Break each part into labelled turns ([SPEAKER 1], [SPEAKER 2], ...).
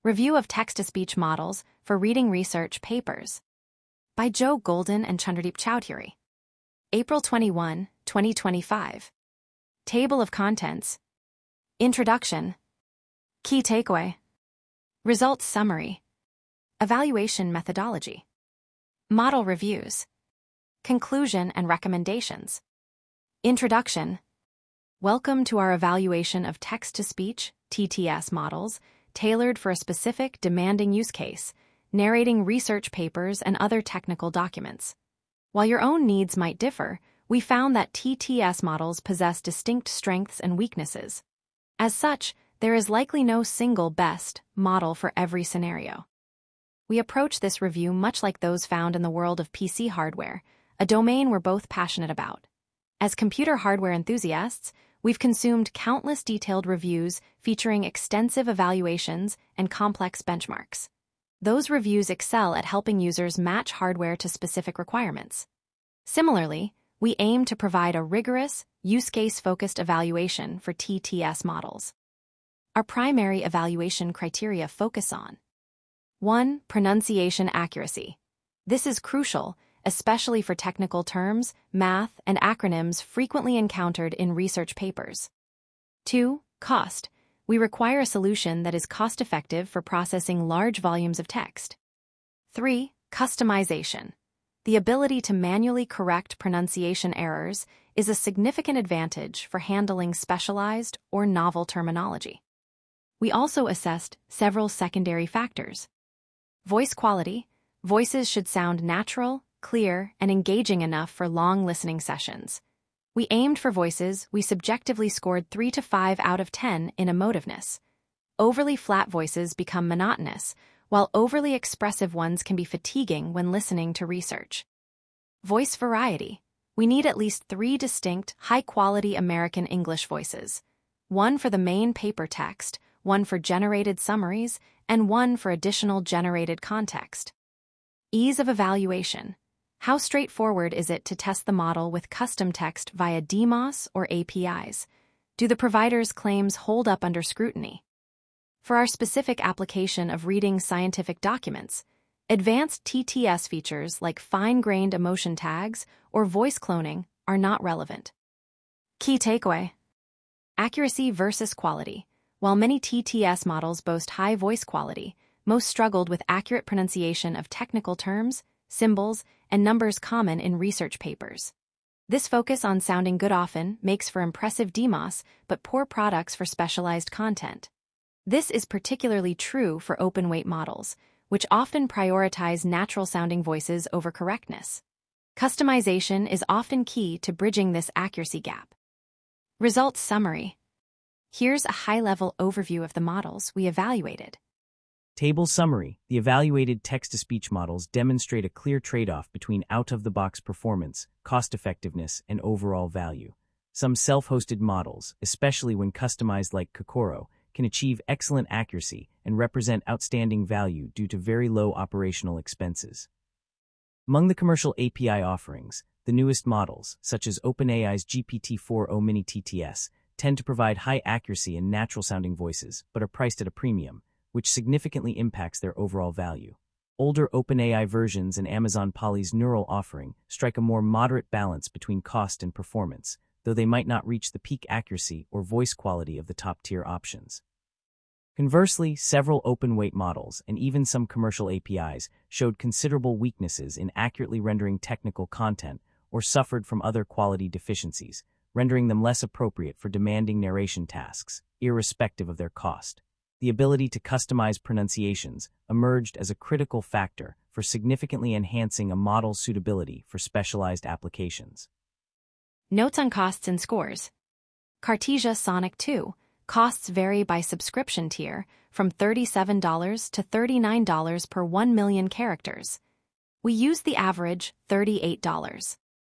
[SPEAKER 1] Review of Text-to-Speech Models for Reading Research Papers by Joe Golden and Chandradeep Chowdhury. April 21, 2025. Table of Contents. Introduction. Key Takeaway. Results Summary. Evaluation Methodology. Model Reviews. Conclusion and Recommendations. Introduction. Welcome to our evaluation of text-to-speech (TTS) models tailored for a specific, demanding use case, narrating research papers and other technical documents. While your own needs might differ, we found that TTS models possess distinct strengths and weaknesses. As such, there is likely no single best model for every scenario. We approach this review much like those found in the world of PC hardware, a domain we're both passionate about. As computer hardware enthusiasts, we've consumed countless detailed reviews featuring extensive evaluations and complex benchmarks. Those reviews excel at helping users match hardware to specific requirements. Similarly, we aim to provide a rigorous, use-case-focused evaluation for TTS models. Our primary evaluation criteria focus on 1. Pronunciation accuracy. This is crucial, especially for technical terms, math, and acronyms frequently encountered in research papers. 2. Cost. We require a solution that is cost-effective for processing large volumes of text. 3. Customization. The ability to manually correct pronunciation errors is a significant advantage for handling specialized or novel terminology. We also assessed several secondary factors. Voice quality. Voices should sound natural, clear, and engaging enough for long listening sessions. We aimed for voices we subjectively scored 3 to 5 out of 10 in emotiveness. Overly flat voices become monotonous, while overly expressive ones can be fatiguing when listening to research. Voice variety. We need at least 3 distinct, high-quality American English voices. 1 for the main paper text, 1 for generated summaries, and 1 for additional generated context. Ease of evaluation. How straightforward is it to test the model with custom text via DMOS or APIs? Do the provider's claims hold up under scrutiny? For our specific application of reading scientific documents, advanced TTS features like fine-grained emotion tags or voice cloning are not relevant. Key takeaway. Accuracy versus quality. While many TTS models boast high voice quality, most struggled with accurate pronunciation of technical terms, symbols, and numbers common in research papers. This focus on sounding good often makes for impressive DMOS but poor products for specialized content. This is particularly true for open-weight models, which often prioritize natural-sounding voices over correctness. Customization is often key to bridging this accuracy gap. Results Summary. Here's a high-level overview of the models we evaluated.
[SPEAKER 2] Table Summary. The evaluated text-to-speech models demonstrate a clear trade-off between out-of-the-box performance, cost-effectiveness, and overall value. Some self-hosted models, especially when customized like Kokoro, can achieve excellent accuracy and represent outstanding value due to very low operational expenses. Among the commercial API offerings, the newest models, such as OpenAI's GPT-4o Mini TTS, tend to provide high accuracy and natural-sounding voices, but are priced at a premium, which significantly impacts their overall value. Older OpenAI versions and Amazon Polly's Neural offering strike a more moderate balance between cost and performance, though they might not reach the peak accuracy or voice quality of the top-tier options. Conversely, several open-weight models and even some commercial APIs showed considerable weaknesses in accurately rendering technical content or suffered from other quality deficiencies, rendering them less appropriate for demanding narration tasks, irrespective of their cost. The ability to customize pronunciations emerged as a critical factor for significantly enhancing a model's suitability for specialized applications.
[SPEAKER 1] Notes on costs and scores. Cartesia Sonic 2. Costs vary by subscription tier from $37 to $39 per 1 million characters. We used the average $38.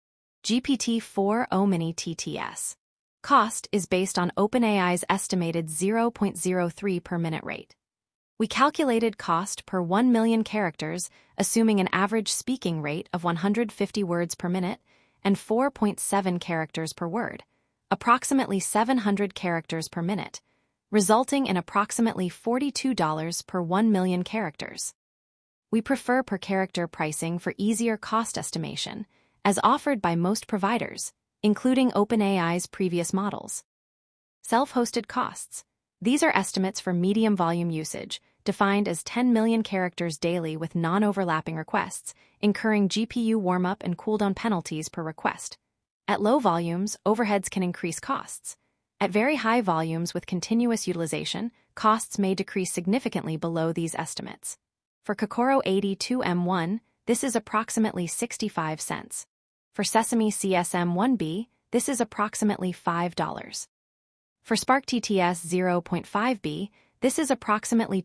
[SPEAKER 1] GPT-4o Mini TTS. Cost is based on OpenAI's estimated 0.03 per minute rate. We calculated cost per 1 million characters, assuming an average speaking rate of 150 words per minute and 4.7 characters per word, approximately 700 characters per minute, resulting in approximately $42 per 1 million characters. We prefer per-character pricing for easier cost estimation, as offered by most providers, including OpenAI's previous models. Self-hosted costs. These are estimates for medium volume usage, defined as 10 million characters daily with non-overlapping requests, incurring GPU warm-up and cooldown penalties per request. At low volumes, overheads can increase costs. At very high volumes with continuous utilization, costs may decrease significantly below these estimates. For Kokoro 82M1, this is approximately 65 cents. For Sesame CSM1B, this is approximately $5. For Spark TTS 0.5B, this is approximately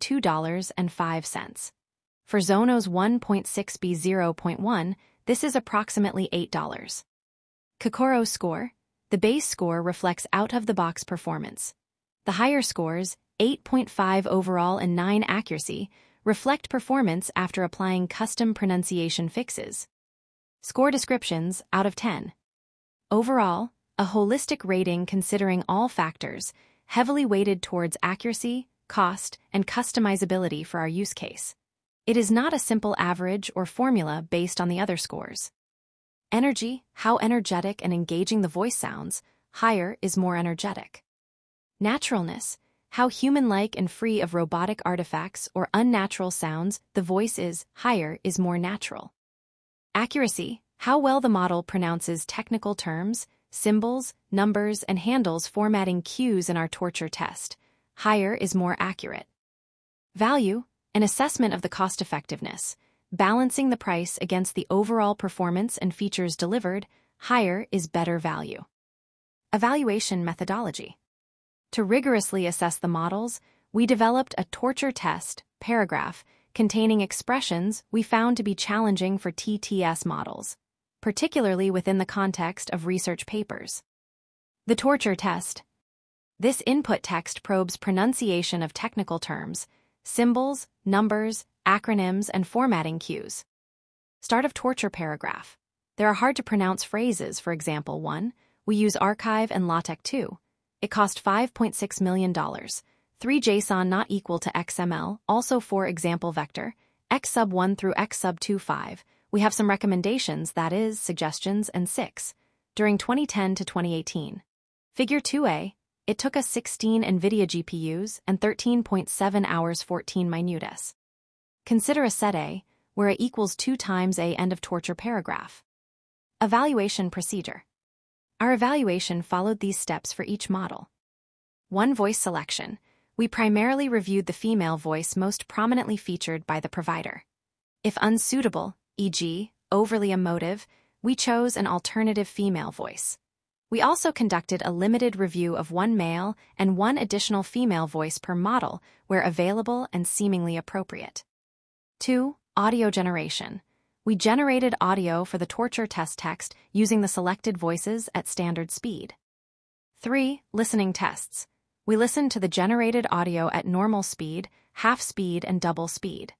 [SPEAKER 1] $2.05. For Zonos 1.6B 0.1, this is approximately $8. Kokoro score. The base score reflects out-of-the-box performance. The higher scores, 8.5 overall and 9 accuracy, reflect performance after applying custom pronunciation fixes. Score descriptions out of 10. Overall, a holistic rating considering all factors, heavily weighted towards accuracy, cost, and customizability for our use case. It is not a simple average or formula based on the other scores. Energy, how energetic and engaging the voice sounds, higher is more energetic. Naturalness, how human-like and free of robotic artifacts or unnatural sounds the voice is, higher is more natural. Accuracy, how well the model pronounces technical terms, symbols, numbers, and handles formatting cues in our torture test, higher is more accurate. Value, an assessment of the cost-effectiveness, balancing the price against the overall performance and features delivered, higher is better value. Evaluation methodology. To rigorously assess the models, we developed a torture test paragraph containing expressions we found to be challenging for TTS models, particularly within the context of research papers. The torture test. This input text probes pronunciation of technical terms, symbols, numbers, acronyms, and formatting cues. Start of torture paragraph. There are hard-to-pronounce phrases, for example, 1. We use Archive and LaTeX 2. It cost $5.6 million. 3 JSON not equal to XML, also 4 example vector, X sub 1 through X sub 2 5. We have some recommendations, that is, suggestions, and 6. During 2010 to 2018. Figure 2a, it took us 16 NVIDIA GPUs and 13.7 hours 14 minutes. Consider a set A, where A equals 2 times A end of torture paragraph. Evaluation procedure. Our evaluation followed these steps for each model. 1. Voice selection. We primarily reviewed the female voice most prominently featured by the provider. If unsuitable, e.g., overly emotive, we chose an alternative female voice. We also conducted a limited review of 1 male and 1 additional female voice per model where available and seemingly appropriate. 2. Audio generation. We generated audio for the torture test text using the selected voices at standard speed. 3. Listening tests. We listened to the generated audio at normal speed, half speed, and double speed.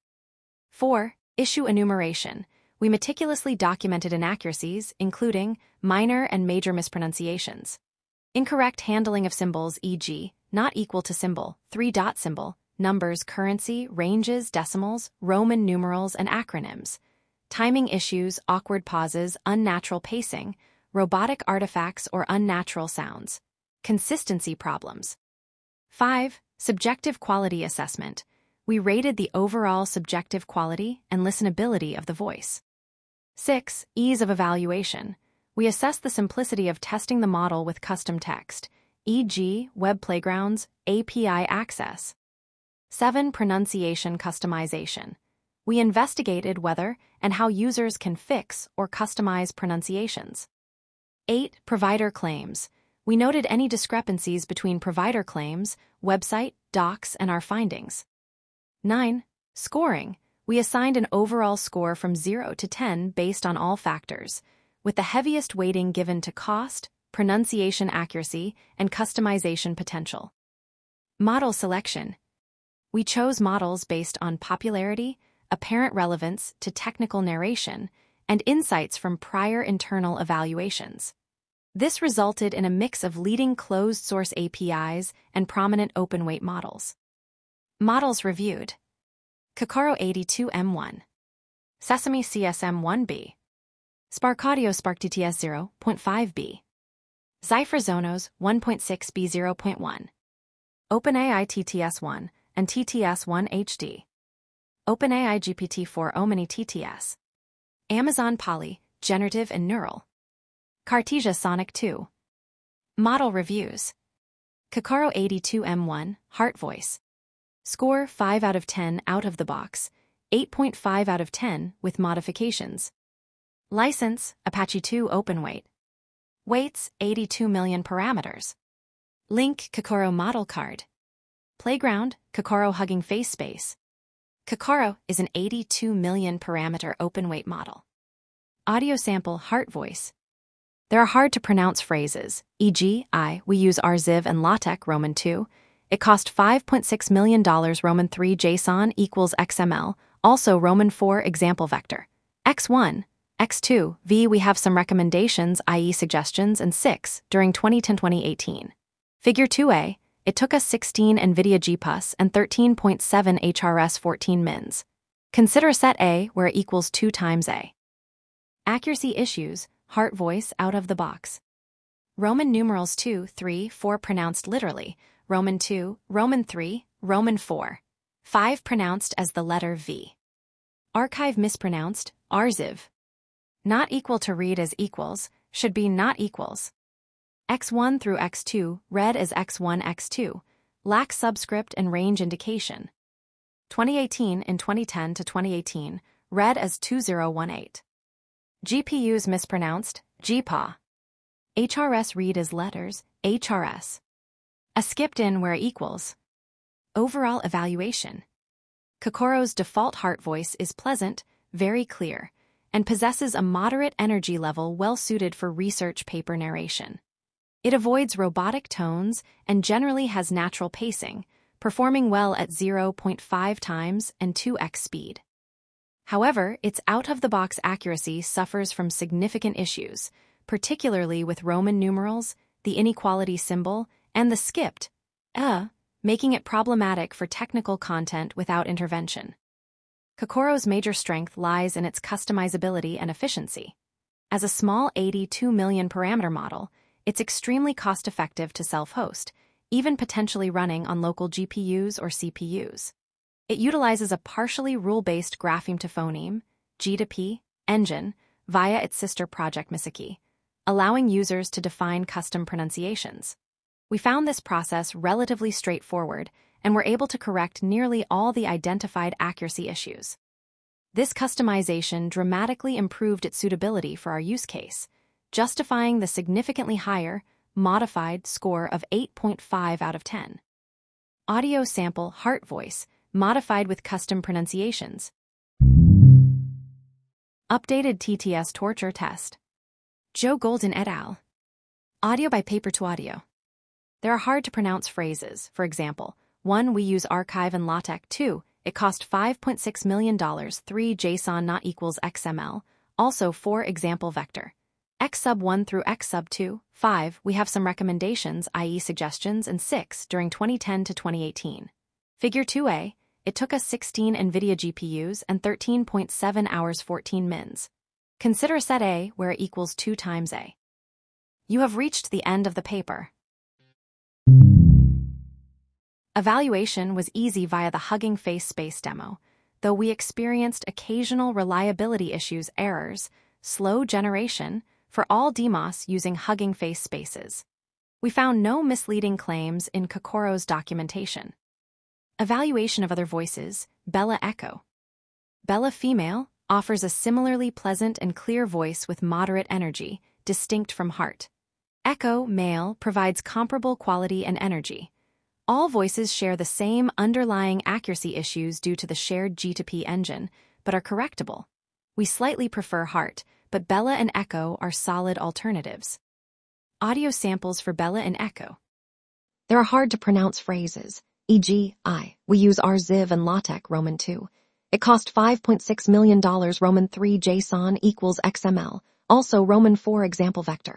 [SPEAKER 1] 4. Issue enumeration. We meticulously documented inaccuracies, including minor and major mispronunciations. Incorrect handling of symbols, e.g., not equal to symbol, 3-dot symbol, numbers, currency, ranges, decimals, Roman numerals, and acronyms. Timing issues, awkward pauses, unnatural pacing, robotic artifacts or unnatural sounds. Consistency problems. 5. Subjective quality assessment. We rated the overall subjective quality and listenability of the voice. 6. Ease of evaluation. We assessed the simplicity of testing the model with custom text, e.g., web playgrounds, API access. 7. Pronunciation customization. We investigated whether and how users can fix or customize pronunciations. 8. Provider claims. We noted any discrepancies between provider claims, website, docs, and our findings. 9. Scoring. We assigned an overall score from 0 to 10 based on all factors, with the heaviest weighting given to cost, pronunciation accuracy, and customization potential. Model selection. We chose models based on popularity, apparent relevance to technical narration, and insights from prior internal evaluations. This resulted in a mix of leading closed-source APIs and prominent open-weight models. Models reviewed: Kokoro 82M1, Sesame CSM1B, SparkAudio SparkTTS 0.5B, Zypher Zonos 1.6B 0.1, OpenAI TTS1 and TTS1 HD, OpenAI GPT-4 Omni TTS, Amazon Poly, Generative and Neural, Cartesia Sonic 2. Model reviews: Kokoro 82M1, Heart Voice. Score 5 out of 10 out of the box, 8.5 out of 10 with modifications. License: Apache 2 OpenWeight. Weights: 82 million parameters. Link: Kokoro model card. Playground: Kokoro Hugging Face Space. Kokoro is an 82 million parameter open-weight model. Audio sample: Heart Voice. There are hard-to-pronounce phrases, e.g., we use RZIV and LaTeX Roman 2. It cost $5.6 million Roman 3 JSON equals XML, also Roman 4 example vector. X1, X2, V. We have some recommendations, i.e. suggestions, and 6, during 2010-2018. Figure 2a, it took us 16 NVIDIA GPUs and 13.7 HRS 14 mins. Consider set A, where it equals 2 times A. Accuracy issues: Heart Voice out of the box. Roman numerals 2, 3, 4 pronounced literally, Roman 2, Roman 3, Roman 4. 5 pronounced as the letter V. Archive mispronounced, RZIV. Not equal to read as equals, should be not equals. X1 through X2, read as X1, X2, lack subscript and range indication. 2018 and 2010 to 2018, read as 2018. GPUs mispronounced, GPA. HRS read as letters, HRS. A skipped in where equals. Overall evaluation: Kokoro's default heart voice is pleasant, very clear, and possesses a moderate energy level well-suited for research paper narration. It avoids robotic tones and generally has natural pacing, performing well at 0.5 times and 2x speed. However, its out-of-the-box accuracy suffers from significant issues, particularly with Roman numerals, the inequality symbol, and the skipped making it problematic for technical content without intervention. Kokoro's major strength lies in its customizability and efficiency. As a small 82 million parameter model, it's extremely cost-effective to self-host, even potentially running on local GPUs or CPUs. It utilizes a partially rule-based grapheme to phoneme, G2P, engine via its sister project Misaki, allowing users to define custom pronunciations. We found this process relatively straightforward and were able to correct nearly all the identified accuracy issues. This customization dramatically improved its suitability for our use case, justifying the significantly higher, modified score of 8.5 out of 10. Audio sample: Heart Voice, modified with custom pronunciations. Updated TTS torture test. Joe Golden et al. Audio by Paper to Audio. There are hard-to-pronounce phrases, for example, 1. We use Archive and LaTeX. 2. It cost $5.6 million. 3. JSON not equals XML. Also 4 example vector. X sub 1 through X sub 2. 5. We have some recommendations, i.e. suggestions, and 6 during 2010 to 2018. Figure 2a, it took us 16 NVIDIA GPUs and 13.7 hours 14 mins. Consider set A, where it equals 2 times A. You have reached the end of the paper. Evaluation was easy via the Hugging Face Space demo, though we experienced occasional reliability issues, errors, slow generation for all DMOS using Hugging Face spaces. We found no misleading claims in Kokoro's documentation. Evaluation of other voices: Bella Echo. Bella Female offers a similarly pleasant and clear voice with moderate energy, distinct from Heart. Echo Male provides comparable quality and energy. All voices share the same underlying accuracy issues due to the shared G2P engine, but are correctable. We slightly prefer Heart, but Bella and Echo are solid alternatives. Audio samples for Bella and Echo.
[SPEAKER 3] There are hard-to-pronounce phrases, e.g., we use RZIV and LaTeX Roman 2. It cost $5.6 million Roman 3 JSON equals XML, also Roman 4 example vector.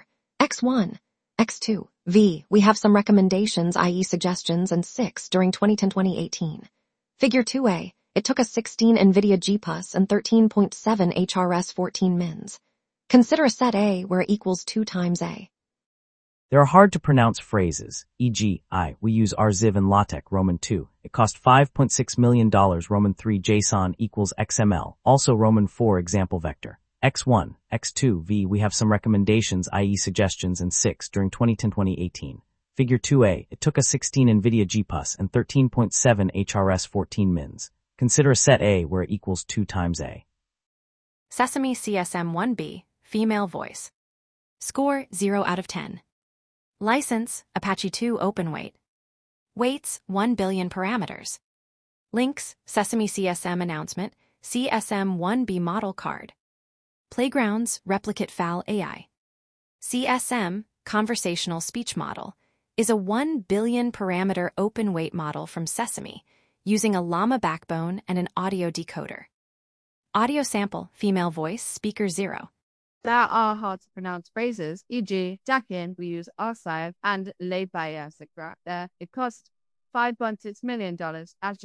[SPEAKER 3] X1, X2, V. We have some recommendations, i.e. suggestions, and 6 during 2010-2018. Figure 2A. It took us 16 NVIDIA GPUs and 13.7 HRS 14 mins. Consider a set A where it equals 2 times A.
[SPEAKER 2] There are hard-to-pronounce phrases, e.g., we use RZIV and LaTeX Roman 2. It cost $5.6 million Roman 3 JSON equals XML, also Roman 4 example vector. X1, X2, V. We have some recommendations, i.e. suggestions, and 6 during 2010-2018. Figure 2A. It took us 16 NVIDIA GPUs and 13.7 HRS 14 mins. Consider a set A where it equals 2 times A.
[SPEAKER 1] Sesame CSM1B, female voice. Score 0 out of 10. License, Apache 2 OpenWeight. Weights, 1 billion parameters. Links, Sesame CSM announcement, CSM1B model card. Playgrounds, Replicate FAL AI. CSM, conversational speech model, is a 1 billion parameter open-weight model from Sesame, using a llama backbone and an audio decoder. Audio sample, female voice, speaker 0.
[SPEAKER 4] There are hard-to-pronounce phrases, e.g., Dakin, we use archive, and Lebaya Sikra. There, it cost $5.6 million as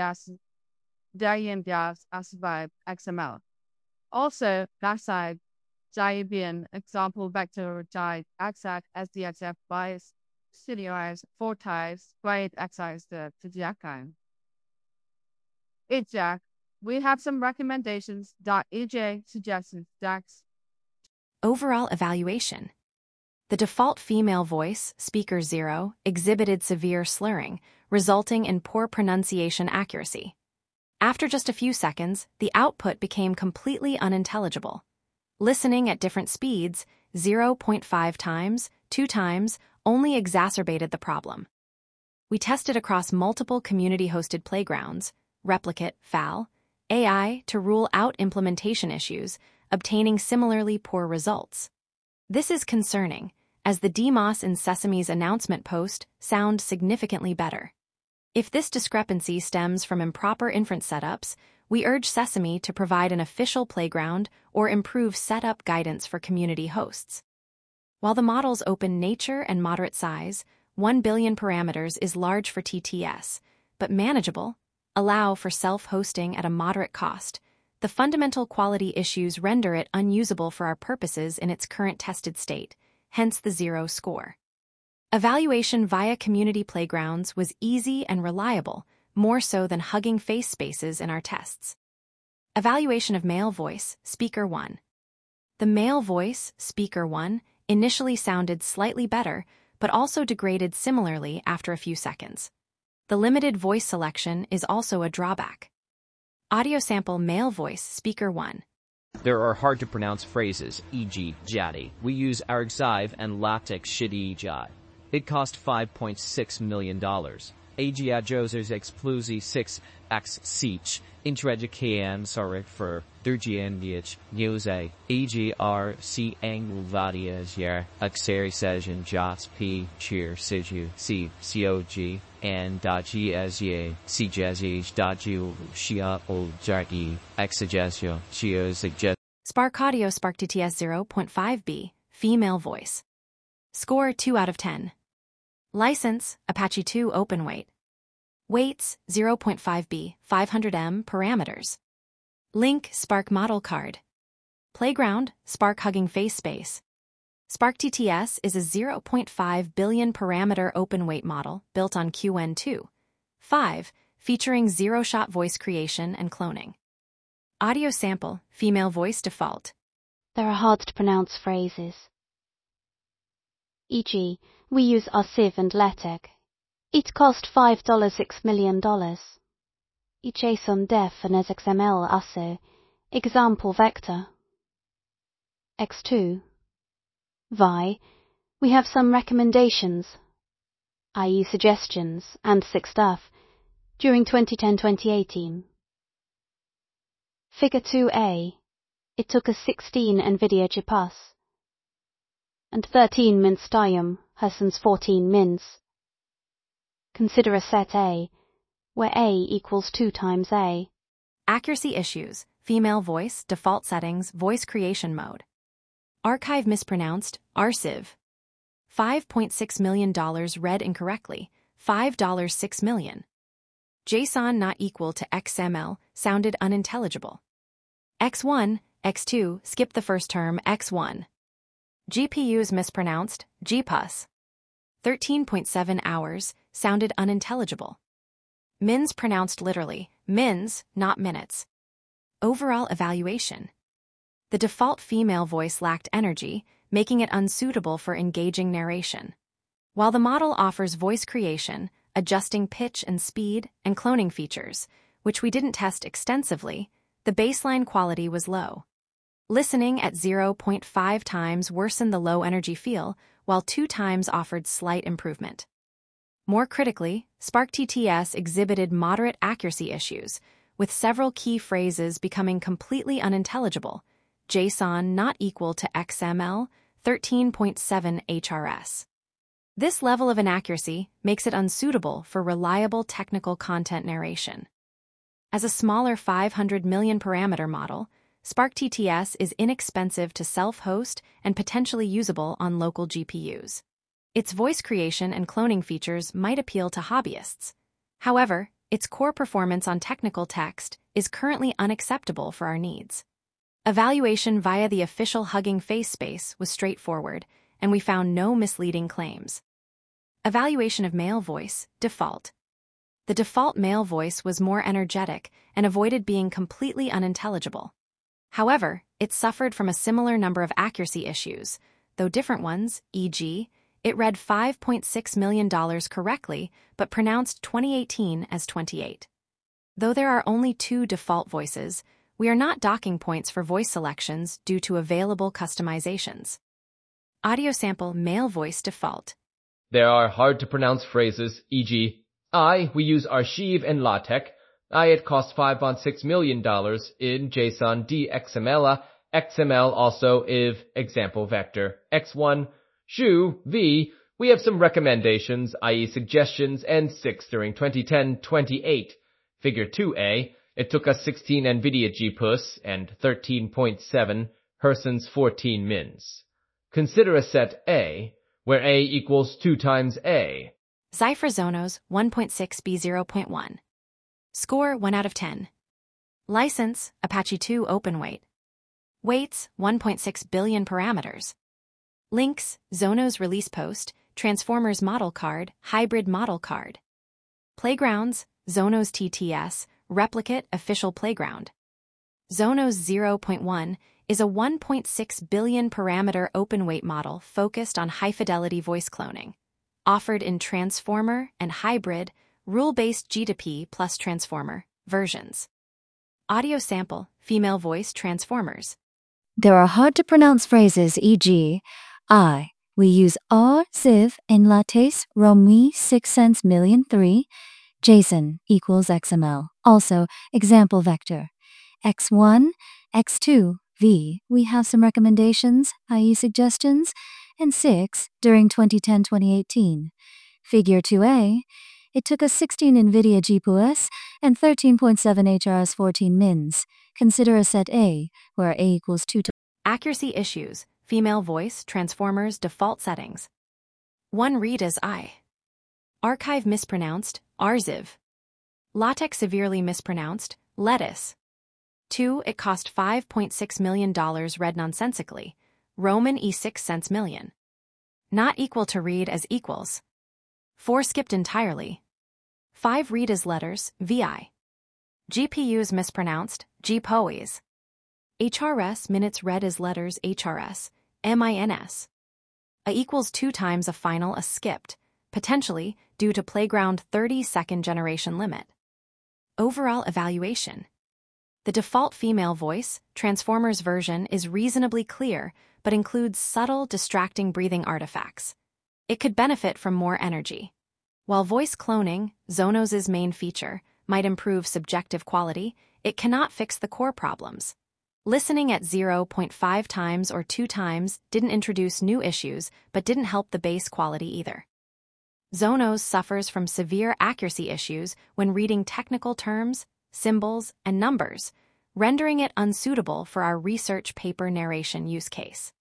[SPEAKER 4] Dayan Asvibe XML. Also, Laside, Jaibian, example vector Jai, Axac, SDXF bias, Studios, 4 types, Great Excise to Jackine. Jack, we have some recommendations. EJ suggestions, DAX.
[SPEAKER 1] Overall evaluation. The default female voice, speaker 0, exhibited severe slurring, resulting in poor pronunciation accuracy. After just a few seconds, the output became completely unintelligible. Listening at different speeds, 0.5 times, 2 times, only exacerbated the problem. We tested across multiple community-hosted playgrounds, Replicate, FAL, AI, to rule out implementation issues, obtaining similarly poor results. This is concerning, as the DMOS in Sesame's announcement post sound significantly better. If this discrepancy stems from improper inference setups, we urge Sesame to provide an official playground or improve setup guidance for community hosts. While the model's open nature and moderate size, 1 billion parameters is large for TTS, but manageable, allow for self-hosting at a moderate cost, the fundamental quality issues render it unusable for our purposes in its current tested state, hence the 0 score. Evaluation via community playgrounds was easy and reliable, more so than Hugging Face spaces in our tests. Evaluation of male voice, speaker 1. The male voice, speaker 1, initially sounded slightly better, but also degraded similarly after a few seconds. The limited voice selection is also a drawback. Audio sample male voice, speaker 1.
[SPEAKER 5] There are hard-to-pronounce phrases, e.g., jadi. We use RZIV and LaTeX shidi jai. It cost $5.6 million. Agiadjosers explusi 6x sich, intraducian sorry for Durgiandiach, Nuse, AGRC Anglvadias Axeri Sejan Jots P. Cheer Siju C. COG and Gsie CJSH Daju Shia Ol Jargi Exegesio Shio Suggest.
[SPEAKER 1] Spark Audio Spark TTS 0.5B, female voice. Score 2 out of 10. License, Apache 2 OpenWeight. Weights, 0.5B, 500M parameters. Link, Spark model card. Playground, Spark Hugging Face space. Spark TTS is a 0.5 billion parameter OpenWeight model built on QN2. 5, featuring zero-shot voice creation and cloning. Audio sample, female voice default.
[SPEAKER 6] There are hard-to-pronounce phrases. E.g., we use RZIV and LaTeX. It cost $5.6 million. JSON def and as XML also. Example vector. X2. Vi. We have some recommendations, i.e. suggestions, and sick stuff, during 2010-2018. Figure 2A. It took us 16 NVIDIA GPUs and 13 Minstium, Husson's 14 mins. Consider a set A, where A equals 2 times A.
[SPEAKER 1] Accuracy issues, female voice, default settings, voice creation mode. Archive mispronounced, RZIV. $5.6 million read incorrectly, $5.6 million. JSON not equal to XML sounded unintelligible. X1, X2, skip the first term, X1. GPUs mispronounced, GPUs. 13.7 hours sounded unintelligible. Mins pronounced literally, mins, not minutes. Overall evaluation. The default female voice lacked energy, making it unsuitable for engaging narration. While the model offers voice creation, adjusting pitch and speed, and cloning features, which we didn't test extensively, the baseline quality was low. Listening at 0.5 times worsened the low energy feel, while 2 times offered slight improvement. More critically, SparkTTS exhibited moderate accuracy issues, with several key phrases becoming completely unintelligible. JSON not equal to XML, 13.7 HRS. This level of inaccuracy makes it unsuitable for reliable technical content narration. As a smaller 500 million parameter model, SparkTTS is inexpensive to self-host and potentially usable on local GPUs. Its voice creation and cloning features might appeal to hobbyists. However, its core performance on technical text is currently unacceptable for our needs. Evaluation via the official Hugging Face space was straightforward, and we found no misleading claims. Evaluation of male voice, default. The default male voice was more energetic and avoided being completely unintelligible. However, it suffered from a similar number of accuracy issues, though different ones, e.g., it read $5.6 million correctly but pronounced 2018 as 28. Though there are only 2 default voices, we are not docking points for voice selections due to available customizations. Audio sample male voice default.
[SPEAKER 7] There are hard-to-pronounce phrases, e.g., we use Archive and LaTeX. It costs $5.6 million in JSON DXML, XML also if example vector. X1, Shu, V, we have some recommendations, i.e. suggestions, and 6 during 2010-28. Figure 2a, it took us 16 NVIDIA GPUs and 13.7 Herson's 14 mins. Consider a set A, where A equals 2 times A.
[SPEAKER 1] Zypher Zonos 1.6b 0.1. Score 1 out of 10. License, Apache 2 OpenWeight. Weights, 1.6 billion parameters. Links, Zonos release post, Transformers model card, hybrid model card. Playgrounds, Zonos TTS, replicate official playground. Zonos 0.1 is a 1.6 billion parameter open-weight model focused on high-fidelity voice cloning, offered in Transformer and hybrid, rule-based G2P plus Transformer versions. Audio sample, female voice Transformers.
[SPEAKER 8] There are hard-to-pronounce phrases, e.g., we use R, Ziv, and LaTeX, ROMI 6 cents million 3, JSON equals XML. Also, example vector. X1, X2, V, we have some recommendations, i.e. suggestions, and 6 during 2010-2018. Figure 2a, it took us 16 NVIDIA GPUs and 13.7 HRS 14 mins. Consider a set A, where A equals 2 to
[SPEAKER 1] Accuracy issues, female voice, Transformers default settings. 1 read as I. Archive mispronounced, Arziv. LaTeX severely mispronounced, lettuce. 2 it cost $5.6 million read nonsensically, Roman E6 cents million. Not equal to read as equals. 4 skipped entirely. 5 read as letters, VI. GPUs mispronounced, GPOEs. HRS minutes read as letters HRS, MINS. A equals 2 times a final a skipped, potentially due to Playground 30-second generation limit. Overall evaluation. The default female voice, Transformers version, is reasonably clear but includes subtle, distracting breathing artifacts. It could benefit from more energy. While voice cloning, Zonos' main feature, might improve subjective quality, it cannot fix the core problems. Listening at 0.5 times or 2 times didn't introduce new issues but didn't help the base quality either. Zonos suffers from severe accuracy issues when reading technical terms, symbols, and numbers, rendering it unsuitable for our research paper narration use case.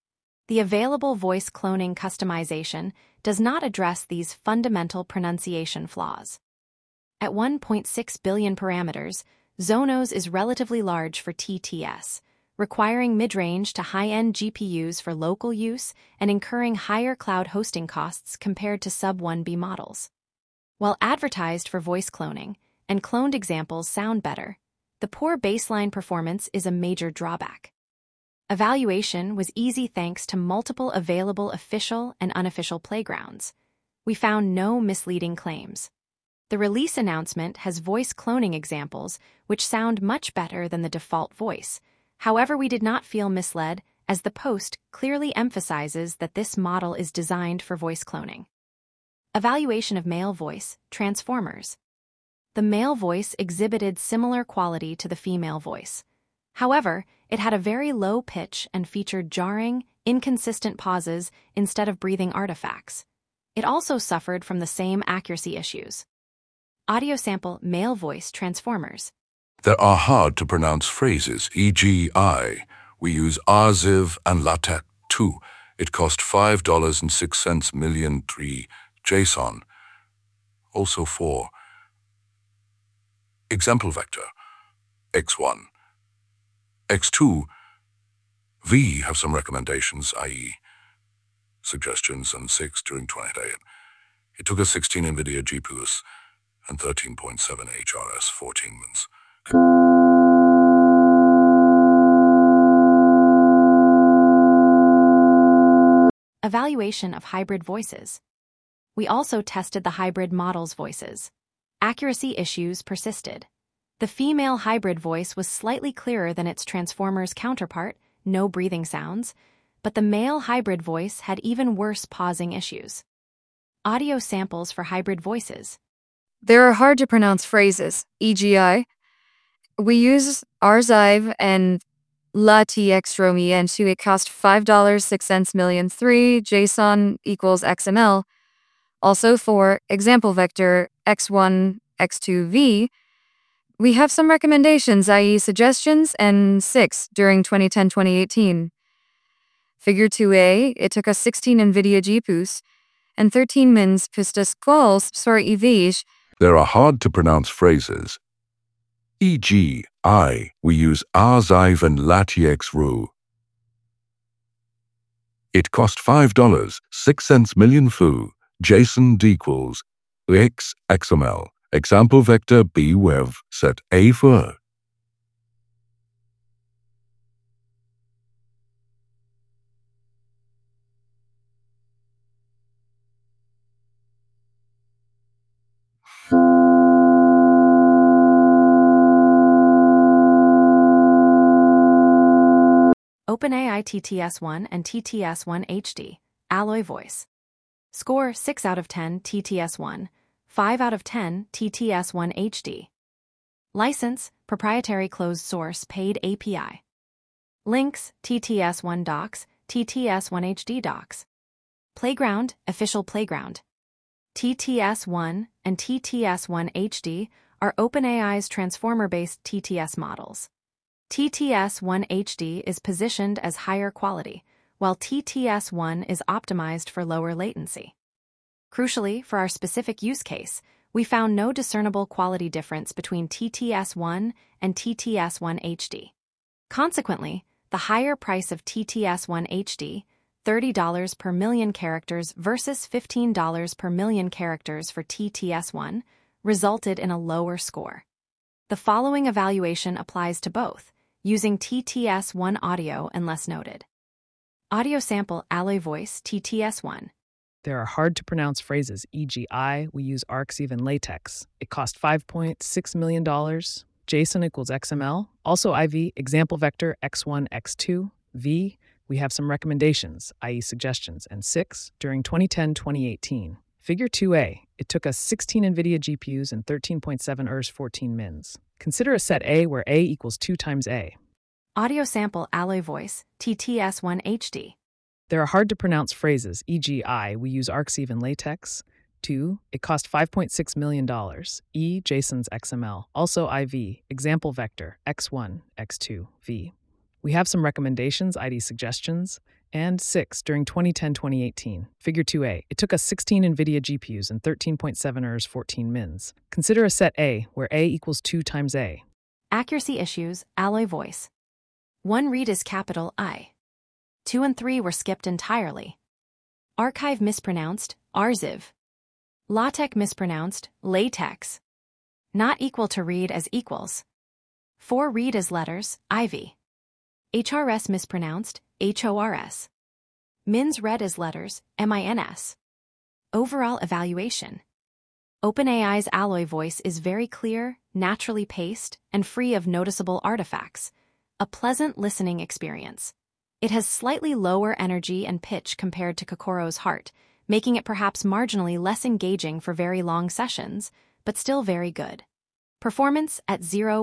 [SPEAKER 1] The available voice cloning customization does not address these fundamental pronunciation flaws. At 1.6 billion parameters, Sonos is relatively large for TTS, requiring mid-range to high-end GPUs for local use and incurring higher cloud hosting costs compared to sub-1B models. While advertised for voice cloning, and cloned examples sound better, the poor baseline performance is a major drawback. Evaluation was easy thanks to multiple available official and unofficial playgrounds. We found no misleading claims. The release announcement has voice cloning examples which sound much better than the default voice. However, we did not feel misled, as the post clearly emphasizes that this model is designed for voice cloning. Evaluation of male voice, transformers. The male voice exhibited similar quality to the female voice. However, it had a very low pitch and featured jarring, inconsistent pauses instead of breathing artifacts. It also suffered from the same accuracy issues. Audio sample male voice transformers.
[SPEAKER 9] There are hard-to-pronounce phrases, e.g. I. We use RZIV and LaTeX too. It cost $5.06 million. 3 JSON. Also 4. Example vector. X1. X2. V have some recommendations, i.e. suggestions, and 6 during 2010. It took us 16 NVIDIA GPUs and 13.7 HRS 14 mins.
[SPEAKER 1] Evaluation of hybrid voices. We also tested the hybrid model's voices. Accuracy issues persisted. The female hybrid voice was slightly clearer than its Transformers counterpart, no breathing sounds, but the male hybrid voice had even worse pausing issues. Audio samples for hybrid voices.
[SPEAKER 10] There are hard-to-pronounce phrases, e.g. I. We use RZIV and LaTeX and to it cost $5.06 million. 3 JSON equals XML. Also for example vector X1, X2, V, we have some recommendations, i.e. suggestions, and 6 during 2010-2018. Figure 2a, it took us 16 NVIDIA GPUs and 13 mins pistas calls EVs.
[SPEAKER 9] There are hard-to-pronounce phrases, e.g. I. We use RZIV and LaTeX RU. It cost $5.06 million. JSON equals X XML. Example vector BWEV set A for.
[SPEAKER 1] OpenAI TTS1 and TTS1 HD, Alloy Voice. Score 6 out of 10 TTS1, 5 out of 10 TTS1 HD. License, proprietary closed source paid API. Links, TTS1 docs, TTS1 HD docs. Playground, official playground. TTS1 and TTS1 HD are OpenAI's transformer-based TTS models. TTS1 HD is positioned as higher quality, while TTS1 is optimized for lower latency. Crucially, for our specific use case, we found no discernible quality difference between TTS1 and TTS1 HD. Consequently, the higher price of TTS1 HD, $30 per million characters versus $15 per million characters for TTS1, resulted in a lower score. The following evaluation applies to both, using TTS1 audio unless noted. Audio sample Alloy Voice TTS1.
[SPEAKER 11] There are hard-to-pronounce phrases, e.g. I. We use RZIV and LaTeX. It cost $5.6 million. JSON equals XML. Also IV, example vector X1, X2, V. We have some recommendations, i.e. suggestions, and 6 during 2010-2018. Figure 2a, it took us 16 NVIDIA GPUs and 13.7 ERS 14 mins. Consider a set A where A equals 2 times A.
[SPEAKER 1] Audio sample Alloy Voice, TTS1 HD.
[SPEAKER 11] There are hard-to-pronounce phrases, e.g. I. We use RZIV and LaTeX. 2. It cost $5.6 million. E. JSON's XML. Also IV, example vector X1, X2, V. We have some recommendations, i.e. suggestions, and 6 during 2010-2018. Figure 2a. It took us 16 NVIDIA GPUs and 13.7 ERS 14 mins. Consider a set A, where A equals 2 times A.
[SPEAKER 1] Accuracy issues, Alloy voice. 1 read is capital I. 2 and 3 were skipped entirely. Archive mispronounced, arziv. LaTeX mispronounced, latex. Not equal to read as equals. 4 read as letters, ivy. HRS mispronounced, HORS. Mins read as letters, MINS. Overall evaluation. OpenAI's Alloy voice is very clear, naturally paced, and free of noticeable artifacts. A pleasant listening experience. It has slightly lower energy and pitch compared to Kokoro's Heart, making it perhaps marginally less engaging for very long sessions, but still very good. Performance at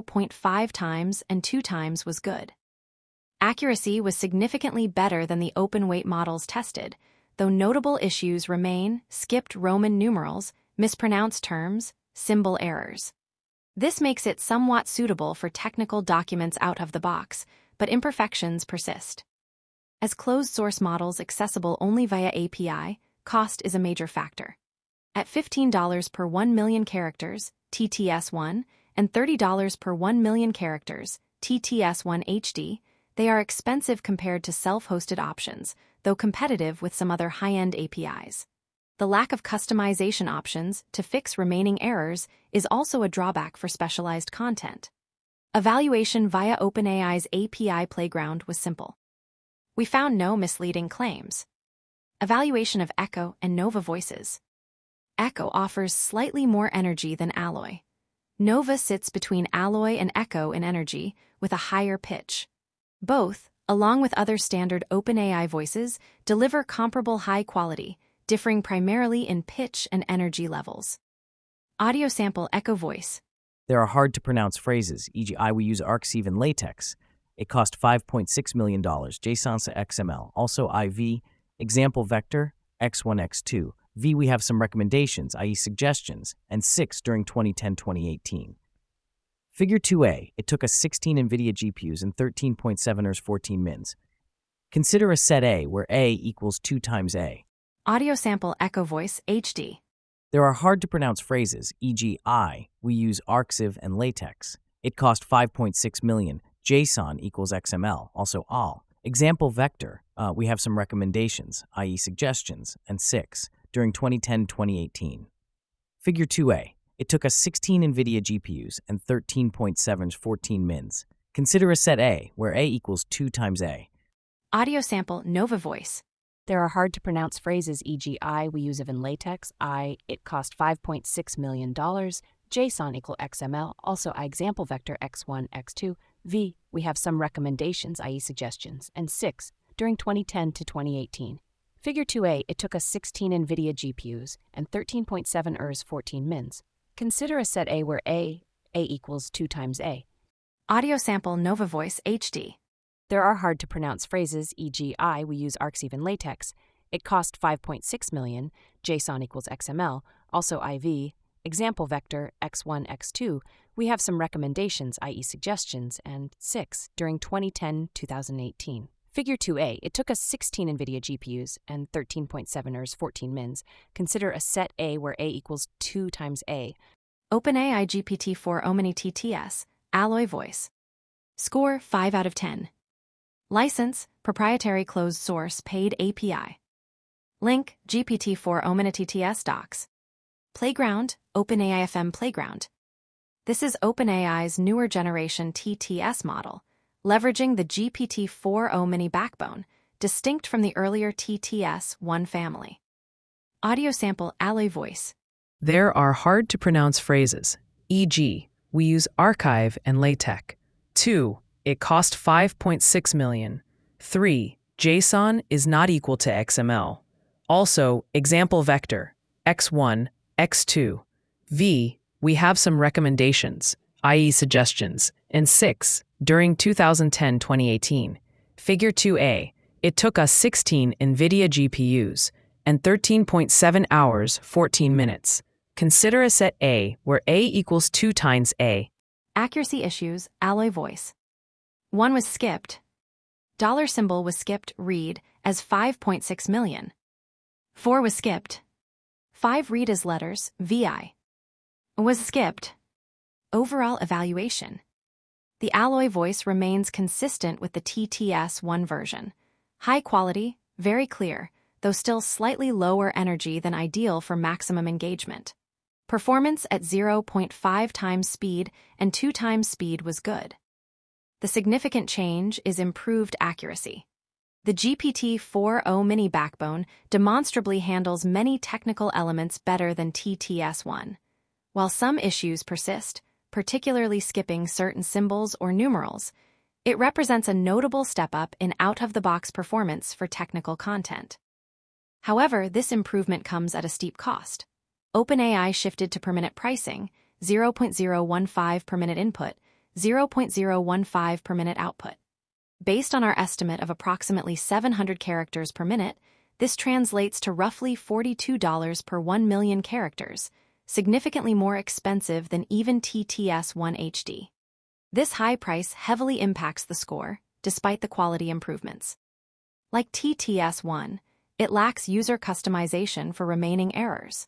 [SPEAKER 1] 0.5 times and 2 times was good. Accuracy was significantly better than the open-weight models tested, though notable issues remain: skipped Roman numerals, mispronounced terms, symbol errors. This makes it somewhat suitable for technical documents out of the box, but imperfections persist. As closed-source models accessible only via API, cost is a major factor. At $15 per 1 million characters, TTS1, and $30 per 1 million characters, TTS1 HD, they are expensive compared to self-hosted options, though competitive with some other high-end APIs. The lack of customization options to fix remaining errors is also a drawback for specialized content. Evaluation via OpenAI's API Playground was simple. We found no misleading claims. Evaluation of Echo and Nova voices. Echo offers slightly more energy than Alloy. Nova sits between Alloy and Echo in energy, with a higher pitch. Both, along with other standard OpenAI voices, deliver comparable high quality, differing primarily in pitch and energy levels. Audio sample Echo voice.
[SPEAKER 2] There are hard-to-pronounce phrases, e.g. I will use argsiv and latex. It cost $5.6 million, JSON XML, also IV, example vector, X1, X2. V, we have some recommendations, i.e. suggestions, and 6 during 2010-2018. Figure 2a, it took us 16 NVIDIA GPUs and 13.7 ERS 14 mins. Consider a set A where A equals 2 times A.
[SPEAKER 1] Audio sample Echo voice HD.
[SPEAKER 2] There are hard-to-pronounce phrases, e.g. I, we use argsiv and latex. It cost $5.6 million, JSON equals XML, also all. Example vector, we have some recommendations, i.e. suggestions, and 6 during 2010-2018. Figure 2a, it took us 16 NVIDIA GPUs and 13.7 14 mins. Consider a set A where A equals 2 times A.
[SPEAKER 1] Audio sample Nova voice.
[SPEAKER 12] There are hard-to-pronounce phrases, e.g. I, we use in latex, I, it cost $5.6 million, JSON equal XML, also I example vector X1, X2, V, we have some recommendations, i.e. suggestions, and 6 during 2010 to 2018. Figure 2a, it took us 16 NVIDIA GPUs and 13.7 ERS 14 mins. Consider a set A where A equals 2 times A.
[SPEAKER 1] Audio sample Nova voice HD.
[SPEAKER 12] There are hard-to-pronounce phrases, e.g. I, we use argsiv and latex. It cost $5.6 million, JSON equals XML, also IV, example vector X1, X2. We have some recommendations, i.e. suggestions, and 6 during 2010-2018. Figure 2a, it took us 16 NVIDIA GPUs and 13.7 ERS 14 mins. Consider a set A where A equals 2 times A.
[SPEAKER 1] OpenAI GPT-4 Omni TTS, Alloy voice. Score 5 out of 10. License, proprietary closed source paid API. Link, GPT-4 Omni TTS docs. Playground, OpenAI FM Playground. This is OpenAI's newer generation TTS model, leveraging the GPT-4 Omni backbone, distinct from the earlier TTS-1 family. Audio sample Alloy voice.
[SPEAKER 11] There are hard-to-pronounce phrases, e.g., we use archive and latex. 2. It cost $5.6 million. 3. JSON is not equal to XML. Also, example vector, X1, X2. V, we have some recommendations, i.e. suggestions, and 6 during 2010-2018. Figure 2a, it took us 16 NVIDIA GPUs and 13.7 hours 14 minutes. Consider a set A where A equals 2 times A.
[SPEAKER 1] Accuracy issues, Alloy voice. 1 was skipped. $symbol was skipped read as 5.6 million. 4 was skipped. 5 read as letters, VI. Was skipped. Overall evaluation. The Alloy voice remains consistent with the TTS-1 version. High quality, very clear, though still slightly lower energy than ideal for maximum engagement. Performance at 0.5 times speed and 2 times speed was good. The significant change is improved accuracy. The GPT-4o Mini backbone demonstrably handles many technical elements better than TTS-1. While some issues persist, particularly skipping certain symbols or numerals, it represents a notable step up in out-of-the-box performance for technical content. However, this improvement comes at a steep cost. OpenAI shifted to per-minute pricing, 0.015 per minute input, 0.015 per minute output. Based on our estimate of approximately 700 characters per minute, this translates to roughly $42 per 1 million characters, significantly more expensive than even TTS-1 HD. This high price heavily impacts the score, despite the quality improvements. Like TTS-1, it lacks user customization for remaining errors.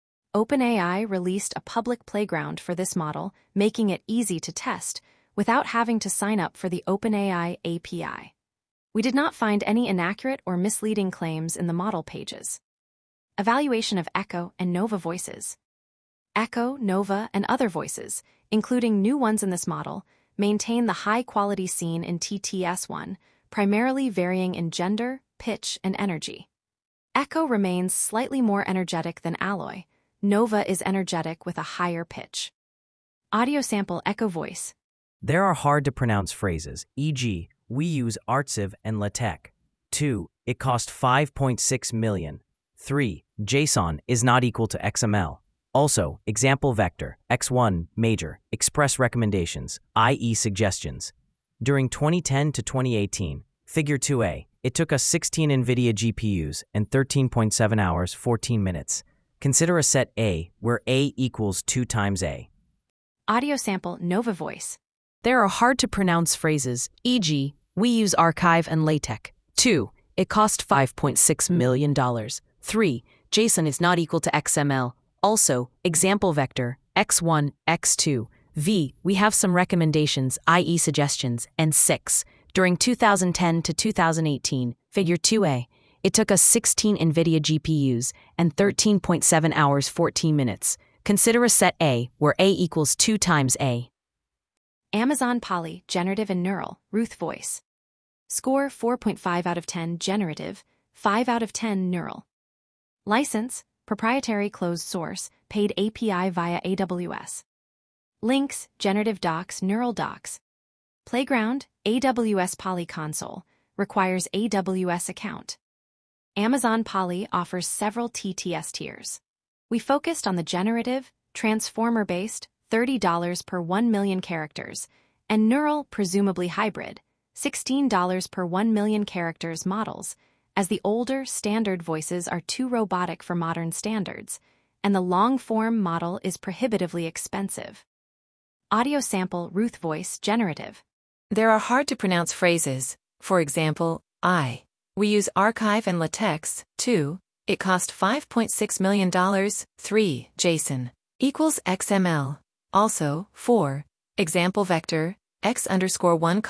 [SPEAKER 1] OpenAI released a public playground for this model, making it easy to test without having to sign up for the OpenAI API. We did not find any inaccurate or misleading claims in the model pages. Evaluation of Echo and Nova voices. Echo, Nova, and other voices, including new ones in this model, maintain the high quality seen in TTS-1, primarily varying in gender, pitch, and energy. Echo remains slightly more energetic than Alloy. Nova is energetic with a higher pitch. Audio sample Echo voice.
[SPEAKER 2] There are hard-to-pronounce phrases, e.g., we use Artsiv and LaTeX. 2. It cost 5.6 million. 3. JSON is not equal to XML. Also, example vector, X1, major, express recommendations, i.e. suggestions. During 2010 to 2018, Figure 2a, it took us 16 NVIDIA GPUs and 13.7 hours, 14 minutes. Consider a set A, where A equals 2 times A.
[SPEAKER 1] Audio sample Nova voice.
[SPEAKER 12] There are hard-to-pronounce phrases, e.g., we use Archive and LaTeX. 2. It cost $5.6 million. 3. JSON is not equal to XML. Also, example vector, X1, X2, V, we have some recommendations, i.e. suggestions, and 6. During 2010 to 2018, Figure 2a, it took us 16 NVIDIA GPUs and 13.7 hours 14 minutes. Consider a set A, where A equals 2 times A.
[SPEAKER 1] Amazon Polly, generative and neural, Ruth voice. Score 4.5 out of 10 generative, 5 out of 10 neural. License, proprietary closed source, paid API via AWS. Links, generative docs, neural docs. Playground, AWS Polly console, requires AWS account. Amazon Polly offers several TTS tiers. We focused on the generative, transformer-based, $30 per 1 million characters, and neural, presumably hybrid, $16 per 1 million characters models, as the older, standard voices are too robotic for modern standards, and the long-form model is prohibitively expensive. Audio sample Ruth voice generative.
[SPEAKER 13] There are hard-to-pronounce phrases, for example, I. We use Archive and LaTeX. 2. It cost $5.6 million. 3. JSON equals XML. Also, 4. Example vector, x_1,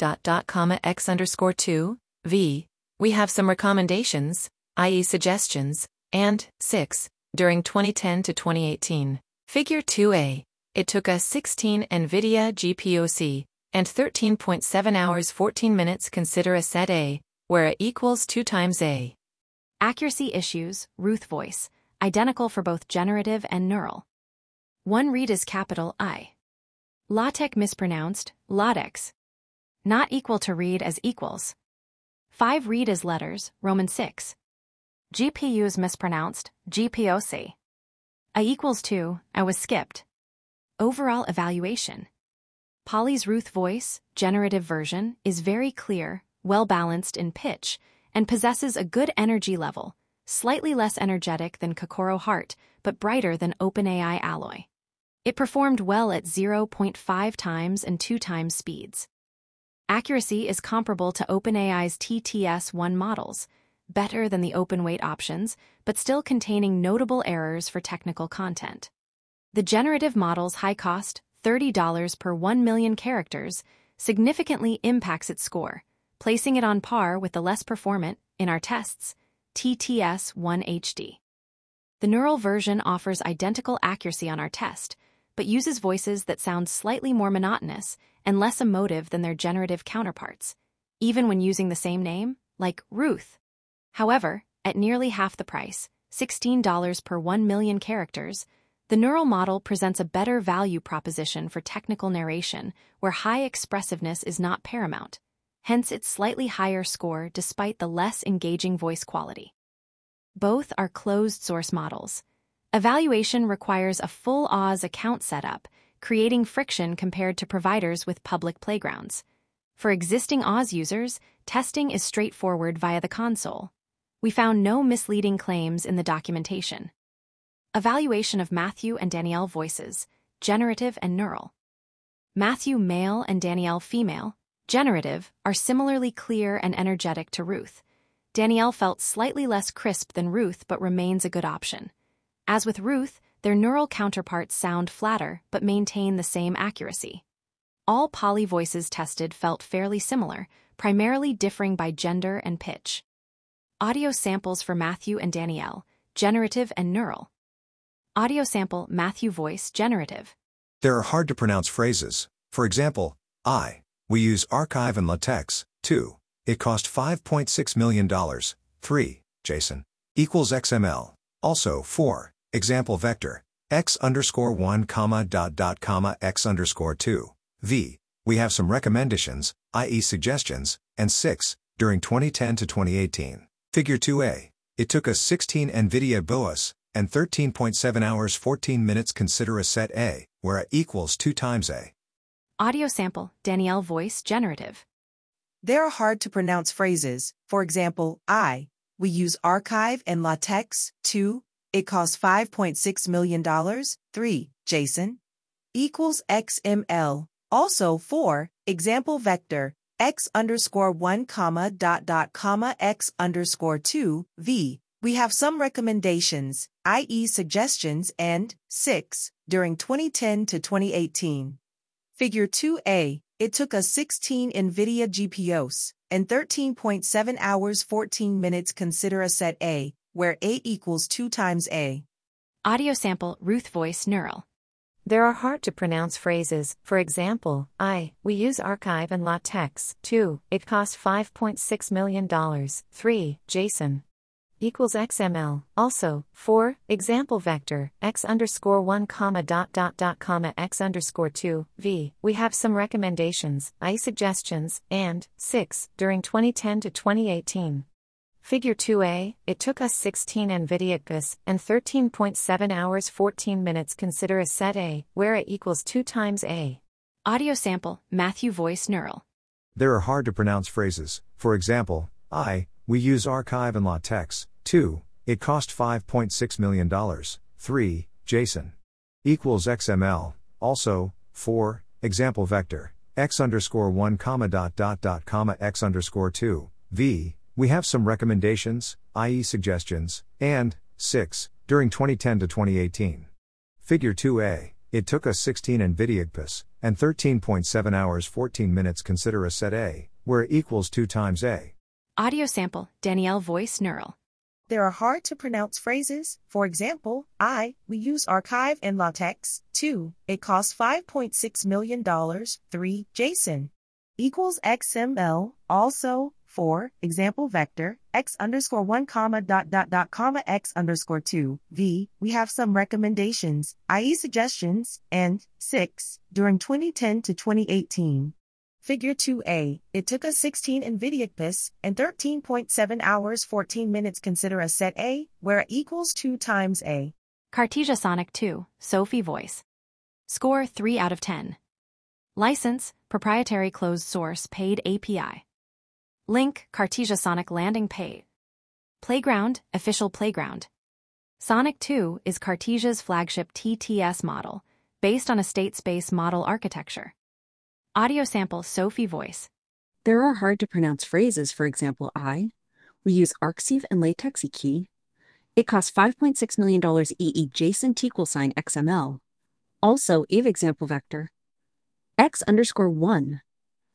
[SPEAKER 13] x_2, v. We have some recommendations, i.e. suggestions, and 6. During 2010 to 2018, Figure 2a, it took us 16 NVIDIA GPUs and 13.7 hours 14 minutes. Consider a set A, where A equals 2 times A.
[SPEAKER 1] Accuracy issues, Ruth voice, identical for both generative and neural. 1 read is capital I. LaTeX mispronounced, LaTeX. Not equal to read as equals. 5 read as letters, Roman 6. GPUs mispronounced, GPOC. I equals 2, I was skipped. Overall evaluation. Polly's Ruth voice, generative version, is very clear, well-balanced in pitch, and possesses a good energy level, slightly less energetic than Kokoro Heart, but brighter than OpenAI Alloy. It performed well at 0.5 times and 2 times speeds. Accuracy is comparable to OpenAI's TTS-1 models, better than the open-weight options, but still containing notable errors for technical content. The generative model's high cost, $30 per 1 million characters, significantly impacts its score, placing it on par with the less performant, in our tests, TTS-1 HD. The neural version offers identical accuracy on our test, but uses voices that sound slightly more monotonous and less emotive than their generative counterparts, even when using the same name, like Ruth. However, at nearly half the price, $16 per 1 million characters, the neural model presents a better value proposition for technical narration where high expressiveness is not paramount, hence its slightly higher score despite the less engaging voice quality. Both are closed-source models. Evaluation requires a full Oz account setup, creating friction compared to providers with public playgrounds. For existing Oz users, testing is straightforward via the console. We found no misleading claims in the documentation. Evaluation of Matthew and Danielle voices, generative and neural. Matthew male and Danielle female, generative, are similarly clear and energetic to Ruth. Danielle felt slightly less crisp than Ruth but remains a good option. As with Ruth, their neural counterparts sound flatter but maintain the same accuracy. All poly voices tested felt fairly similar, primarily differing by gender and pitch. Audio samples for Matthew and Danielle, generative and neural. Audio sample Matthew voice generative.
[SPEAKER 14] There are hard-to-pronounce phrases. For example, we use archive and latex. 2. It cost $5.6 million. 3. JSON equals XML. Also 4. Example vector x_1, x_2. V. We have some recommendations, i.e. suggestions, and 6. During 2010 to 2018. Figure 2a. It took us 16 NVIDIA BOAS and 13.7 hours 14 minutes. Consider a set A, where A equals 2 times A.
[SPEAKER 1] Audio sample Danielle voice generative.
[SPEAKER 15] There are hard-to-pronounce phrases. For example, we use archive and latex. 2. It costs $5.6 million. 3. JSON equals XML. Also 4. Example vector x_1, x_2. V. We have some recommendations, i.e. suggestions, and 6. During 2010 to 2018. Figure 2a. It took us 16 NVIDIA GPUs and 13.7 hours 14 minutes. Consider a set A, where A equals 2 times A.
[SPEAKER 1] Audio sample Ruth voice neural.
[SPEAKER 13] There are hard-to-pronounce phrases. For example, we use archive and latex. 2. It cost $5.6 million. 3. JSON equals XML. Also, 4. Example vector x_1, x_2. V. We have some recommendations, i.e. suggestions, and 6. During 2010 to 2018. Figure 2a. It took us 16 NVIDIA GPUs and 13.7 hours 14 minutes. Consider a set A, where A equals 2 times A.
[SPEAKER 1] Audio sample Matthew voice neural.
[SPEAKER 14] There are hard-to-pronounce phrases. For example, we use archive and latex. 2. It cost $5.6 million. 3. JSON equals XML. Also, 4. Example vector x_1, x_2. V. We have some recommendations, i.e. suggestions, and 6. During 2010 to 2018. Figure 2a. It took us 16 NVIDIA GPUs and 13.7 hours 14 minutes. Consider a set A, where A equals 2 times A.
[SPEAKER 1] Audio sample Danielle voice neural.
[SPEAKER 15] There are hard-to-pronounce phrases. For example, we use archive and latex. 2. It costs $5.6 million. 3. JSON equals XML. Also, 4. Example vector x_1, x_2. V. We have some recommendations, i.e. suggestions, and 6. During 2010 to 2018. Figure 2a. It took us 16 NVIDIA GPUs and 13.7 hours 14 minutes. Consider a set A, where A equals 2 times A.
[SPEAKER 1] Cartesia Sonic 2, Sophie voice. Score 3 out of 10. License, proprietary closed source paid API. Link, Cartesia Sonic landing page. Playground, official playground. Sonic 2 is Cartesia's flagship TTS model, based on a state space model architecture. Audio sample Sophie voice.
[SPEAKER 16] There are hard-to-pronounce phrases, for example, we use argsiv and latex EKEY. It costs $5.6 million EE JSON == XML. Also, EVE example vector. X_1.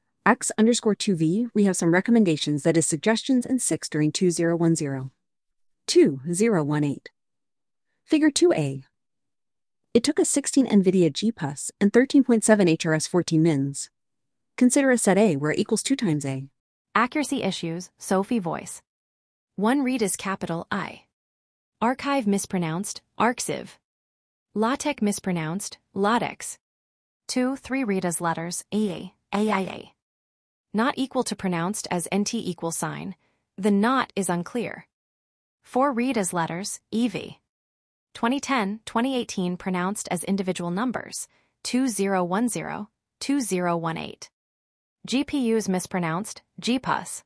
[SPEAKER 16] X_2V, we have some recommendations, that is suggestions, and 6 during 2010. 2018. Figure 2A. It took a 16 NVIDIA GPUs and 13.7 HRS 14 mins. Consider a set A where it equals 2 times A.
[SPEAKER 1] Accuracy issues, Sophie voice. 1 read is capital I. Archive mispronounced, argsiv. LaTeX mispronounced, latex. 2, 3 read as letters, AIA. Not equal to pronounced as NT =. The not is unclear. 4 read as letters, EV. 2010-2018 pronounced as individual numbers, 2010, 2018. GPUs mispronounced, GPUs.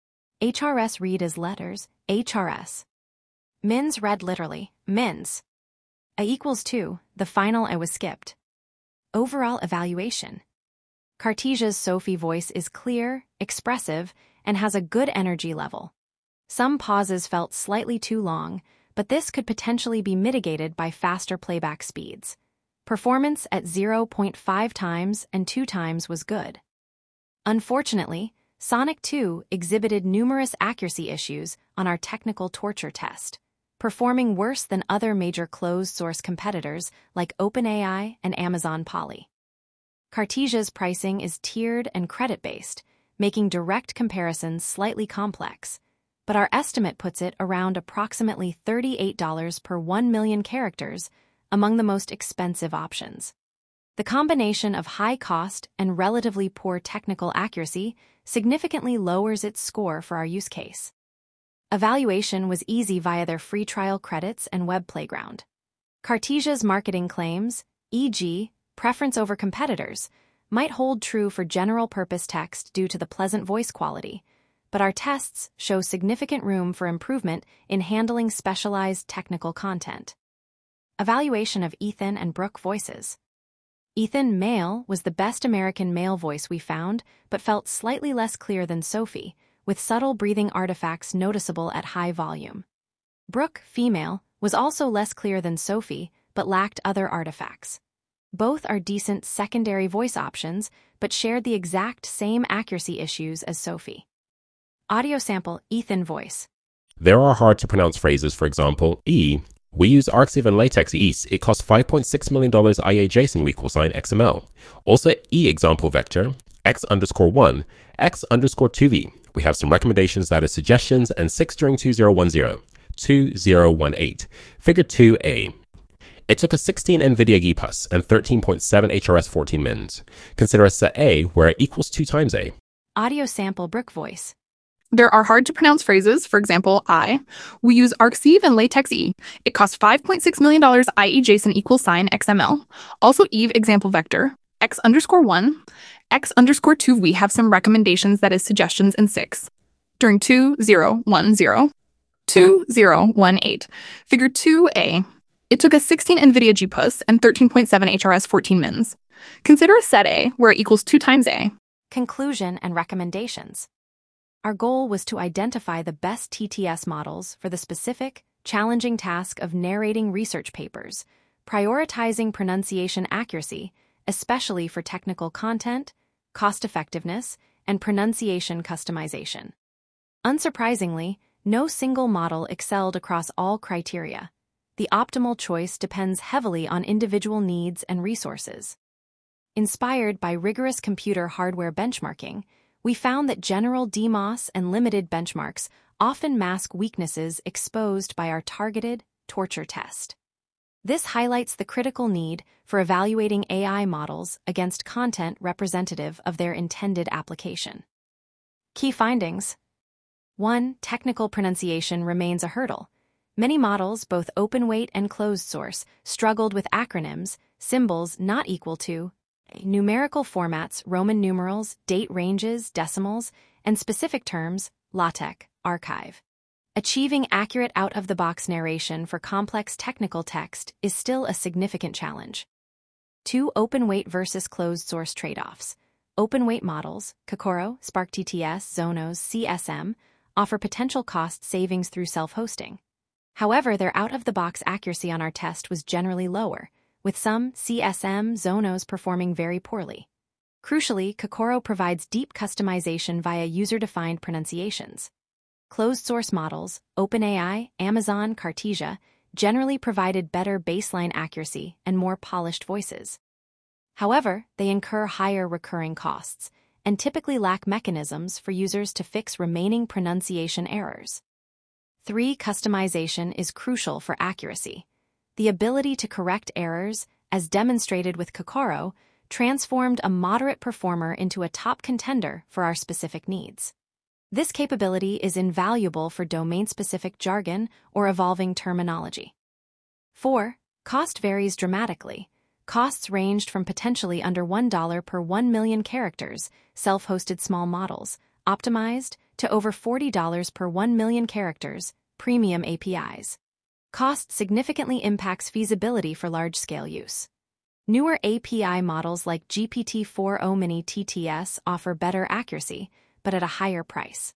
[SPEAKER 1] HRS read as letters, HRS. Mins read literally, mins. A = 2, the final I was skipped. Overall evaluation. Cartesia's Sophie voice is clear, expressive, and has a good energy level. Some pauses felt slightly too long, but this could potentially be mitigated by faster playback speeds. Performance at 0.5 times and 2 times was good. Unfortunately, Sonic 2 exhibited numerous accuracy issues on our technical torture test, performing worse than other major closed-source competitors like OpenAI and Amazon Polly. Cartesia's pricing is tiered and credit-based, making direct comparisons slightly complex, but our estimate puts it around approximately $38 per 1 million characters, among the most expensive options. The combination of high cost and relatively poor technical accuracy significantly lowers its score for our use case. Evaluation was easy via their free trial credits and web playground. Cartesia's marketing claims, e.g., preference over competitors, might hold true for general-purpose text due to the pleasant voice quality, but our tests show significant room for improvement in handling specialized technical content. Evaluation of Ethan and Brooke voices. Ethan male was the best American male voice we found, but felt slightly less clear than Sophie, with subtle breathing artifacts noticeable at high volume. Brooke female was also less clear than Sophie, but lacked other artifacts. Both are decent secondary voice options, but shared the exact same accuracy issues as Sophie. Audio sample Ethan voice.
[SPEAKER 17] There are hard-to-pronounce phrases, for example, we use argsiv and latex EASE. It costs $5.6 million IA JSON == XML. Also, example vector, X_1, X_2V. We have some recommendations, that is suggestions, and 6 during 2010. 2018. Figure 2A. It took a 16 NVIDIA GPUs and 13.7 HRS 14 mins. Consider a set A where it equals 2 times A.
[SPEAKER 1] Audio sample Brooke voice.
[SPEAKER 18] There are hard-to-pronounce phrases, for example, we use argsiv and latex E. It costs $5.6 million IE JSON == XML. Also, EVE example vector, X_1, X_2. We have some recommendations, that is suggestions, and 6. During 2010, 2018. Figure 2A. It took a 16 NVIDIA GPUs and 13.7 HRS 14 mins. Consider a set A where it equals 2 times A.
[SPEAKER 1] Conclusion and recommendations. Our goal was to identify the best TTS models for the specific, challenging task of narrating research papers, prioritizing pronunciation accuracy, especially for technical content, cost-effectiveness, and pronunciation customization. Unsurprisingly, no single model excelled across all criteria. The optimal choice depends heavily on individual needs and resources. Inspired by rigorous computer hardware benchmarking, we found that general DMOS and limited benchmarks often mask weaknesses exposed by our targeted torture test. This highlights the critical need for evaluating AI models against content representative of their intended application. Key findings. 1. Technical pronunciation remains a hurdle. Many models, both open-weight and closed-source, struggled with acronyms, symbols not equal to, numerical formats, Roman numerals, date ranges, decimals, and specific terms, LaTeX, archive. Achieving accurate out-of-the-box narration for complex technical text is still a significant challenge. 2. Open-weight versus closed-source trade-offs. open-weight models, Kokoro, SparkTTS, Zonos, CSM, offer potential cost savings through self-hosting. However, their out-of-the-box accuracy on our test was generally lower, with some CSM Zonos performing very poorly. Crucially, Kokoro provides deep customization via user-defined pronunciations. Closed-source models, OpenAI, Amazon, Cartesia, generally provided better baseline accuracy and more polished voices. However, they incur higher recurring costs and typically lack mechanisms for users to fix remaining pronunciation errors. 3. Customization is crucial for accuracy. The ability to correct errors, as demonstrated with Kokoro, transformed a moderate performer into a top contender for our specific needs. This capability is invaluable for domain-specific jargon or evolving terminology. 4. Cost varies dramatically. Costs ranged from potentially under $1 per 1 million characters, self-hosted small models, optimized, to over $40 per 1 million characters, premium APIs. Cost significantly impacts feasibility for large-scale use. Newer API models like GPT-4o Mini TTS offer better accuracy, but at a higher price.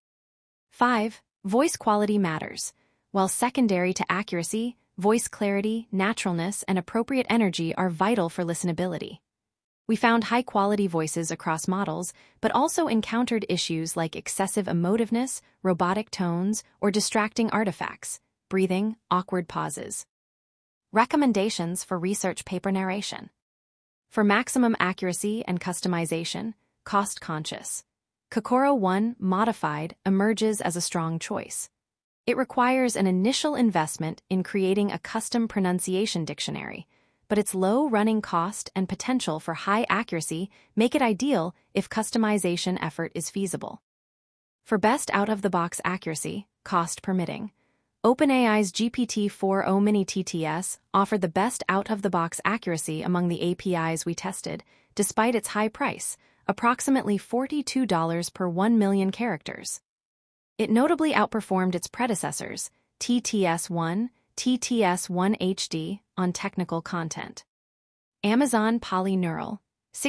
[SPEAKER 1] 5. Voice quality matters. While secondary to accuracy, voice clarity, naturalness, and appropriate energy are vital for listenability. We found high-quality voices across models, but also encountered issues like excessive emotiveness, robotic tones, or distracting artifacts, breathing, awkward pauses. Recommendations for research paper narration. For maximum accuracy and customization, cost-conscious. Kokoro 1 Modified emerges as a strong choice. It requires an initial investment in creating a custom pronunciation dictionary, but its low running cost and potential for high accuracy make it ideal if customization effort is feasible. For best out-of-the-box accuracy, cost permitting, OpenAI's GPT-4o Mini TTS offered the best out-of-the-box accuracy among the APIs we tested, despite its high price, approximately $42 per 1 million characters. It notably outperformed its predecessors, TTS-1, TTS-1 HD, on technical content. Amazon Polyneural,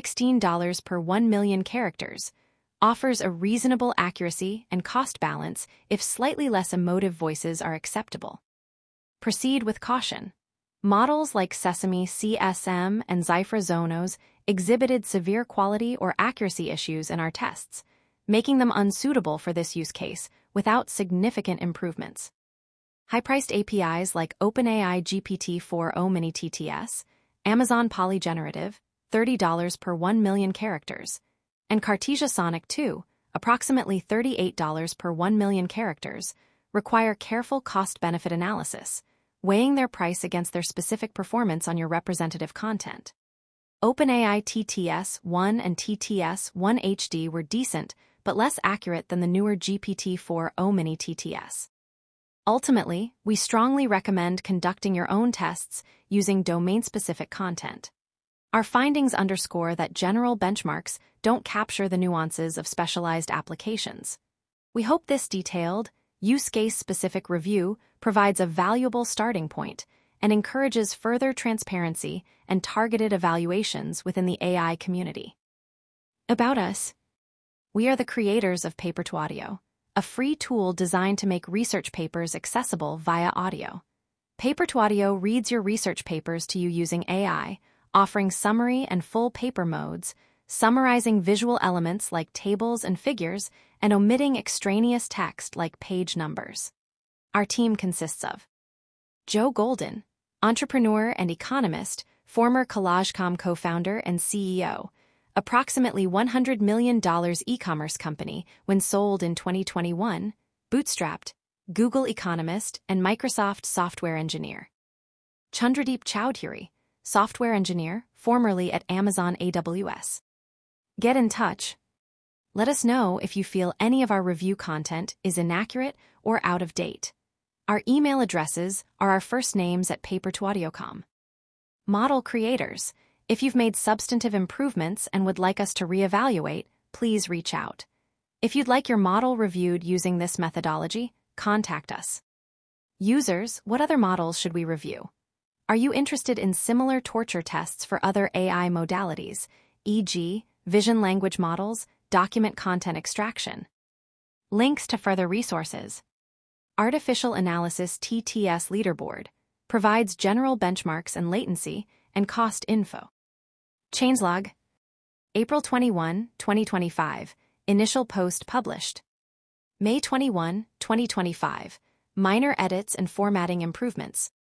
[SPEAKER 1] $16 per 1 million characters, offers a reasonable accuracy and cost balance if slightly less emotive voices are acceptable. Proceed with caution. Models like Sesame CSM and Zyphra Zonos exhibited severe quality or accuracy issues in our tests, making them unsuitable for this use case without significant improvements. High-priced APIs like OpenAI GPT-4o Mini TTS, Amazon Polygenerative, $30 per 1 million characters, and Cartesia Sonic 2, approximately $38 per 1 million characters, require careful cost-benefit analysis, weighing their price against their specific performance on your representative content. OpenAI TTS-1 and TTS-1 HD were decent, but less accurate than the newer GPT-4o Mini TTS. Ultimately, we strongly recommend conducting your own tests using domain-specific content. Our findings underscore that general benchmarks don't capture the nuances of specialized applications. We hope this detailed, use case-specific review provides a valuable starting point and encourages further transparency and targeted evaluations within the AI community. About us. We are the creators of Paper2Audio, a free tool designed to make research papers accessible via audio. Paper2Audio reads your research papers to you using AI, offering summary and full paper modes, summarizing visual elements like tables and figures, and omitting extraneous text like page numbers. Our team consists of Joe Golden, entrepreneur and economist, former CollageCom co-founder and CEO, approximately $100 million e-commerce company when sold in 2021, bootstrapped, Google economist and Microsoft software engineer. Chandradeep Chowdhury, software engineer, formerly at Amazon AWS. Get in touch. Let us know if you feel any of our review content is inaccurate or out of date. Our email addresses are our first names at paper2audio.com. Model creators, if you've made substantive improvements and would like us to reevaluate, please reach out. If you'd like your model reviewed using this methodology, contact us. Users, what other models should we review? Are you interested in similar torture tests for other AI modalities, e.g., vision language models, document content extraction. Links to further resources. Artificial Analysis TTS Leaderboard provides general benchmarks and latency and cost info. Changelog. April 21, 2025. Initial post published. May 21, 2025. Minor edits and formatting improvements.